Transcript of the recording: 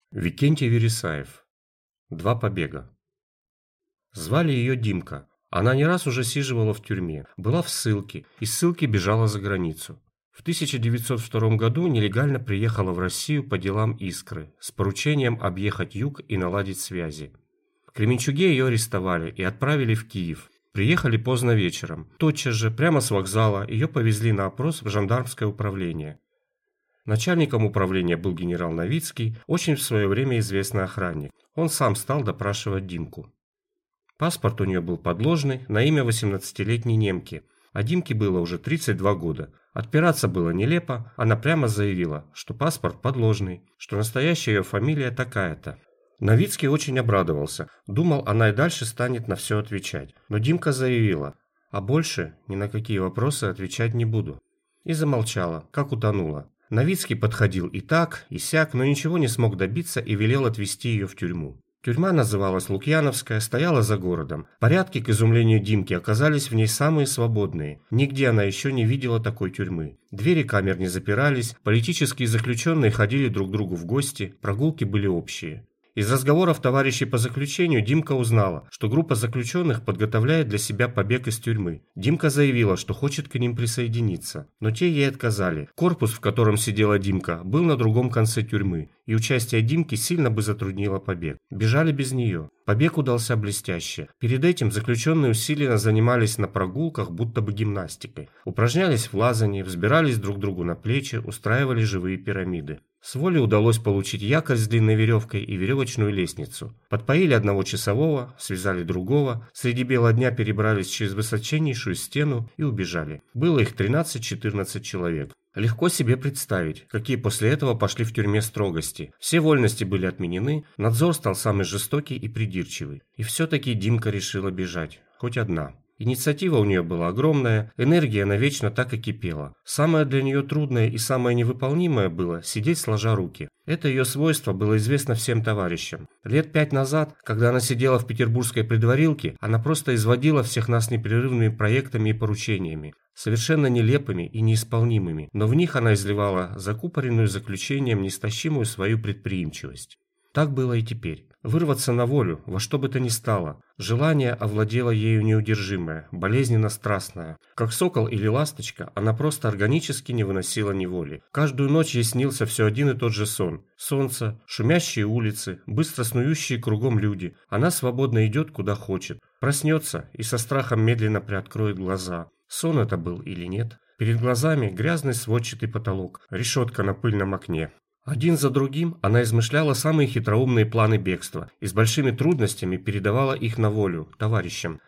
Викентий Вересаев. Два побега. Звали ее Димка. Она не раз уже сиживала в тюрьме, была в ссылке, из ссылки бежала за границу. В 1902 году нелегально приехала в Россию по делам Искры с поручением объехать юг и наладить связи. В Кременчуге ее арестовали и отправили в Киев. Приехали поздно вечером. Тотчас же, прямо с вокзала, ее повезли на опрос в жандармское управление. Начальником управления был генерал Новицкий, очень в свое время известный охранник. Он сам стал допрашивать Димку. Паспорт у нее был подложный, на имя 18-летней немки, а Димке было уже 32 года. Отпираться было нелепо, она прямо заявила, что паспорт подложный, что настоящая ее фамилия такая-то. Новицкий очень обрадовался, думал, она и дальше станет на все отвечать. Но Димка заявила, а больше ни на какие вопросы отвечать не буду. И замолчала, как утонула. Новицкий подходил и так, и сяк, но ничего не смог добиться и велел отвезти ее в тюрьму. Тюрьма называлась Лукьяновская, стояла за городом. Порядки, к изумлению Димки, оказались в ней самые свободные. Нигде она еще не видела такой тюрьмы. Двери камер не запирались, политические заключенные ходили друг к другу в гости, прогулки были общие. Из разговоров товарищей по заключению Димка узнала, что группа заключенных подготовляет для себя побег из тюрьмы. Димка заявила, что хочет к ним присоединиться, но те ей отказали. Корпус, в котором сидела Димка, был на другом конце тюрьмы, и участие Димки сильно бы затруднило побег. Бежали без нее. Побег удался блестяще. Перед этим заключенные усиленно занимались на прогулках, будто бы гимнастикой. Упражнялись в лазании, взбирались друг другу на плечи, устраивали живые пирамиды. С воли удалось получить якорь с длинной веревкой и веревочную лестницу. Подпоили одного часового, связали другого, среди бела дня перебрались через высоченнейшую стену и убежали. Было их 13-14 человек. Легко себе представить, какие после этого пошли в тюрьме строгости. Все вольности были отменены, надзор стал самый жестокий и придирчивый. И все-таки Димка решила бежать, хоть одна. Инициатива у нее была огромная, энергия навечно так и кипела. Самое для нее трудное и самое невыполнимое было сидеть сложа руки. Это ее свойство было известно всем товарищам. Лет 5 назад, когда она сидела в петербургской предварилке, она просто изводила всех нас непрерывными проектами и поручениями, совершенно нелепыми и неисполнимыми, но в них она изливала закупоренную заключением неистощимую свою предприимчивость. Так было и теперь. Вырваться на волю, во что бы то ни стало. Желание овладело ею неудержимое, болезненно страстное. Как сокол или ласточка, она просто органически не выносила неволи. Каждую ночь ей снился все один и тот же сон. Солнце, шумящие улицы, быстро снующие кругом люди. Она свободно идет куда хочет. Проснется и со страхом медленно приоткроет глаза. Сон это был или нет? Перед глазами грязный сводчатый потолок, решетка на пыльном окне. Один за другим она измышляла самые хитроумные планы бегства и с большими трудностями передавала их на волю товарищам.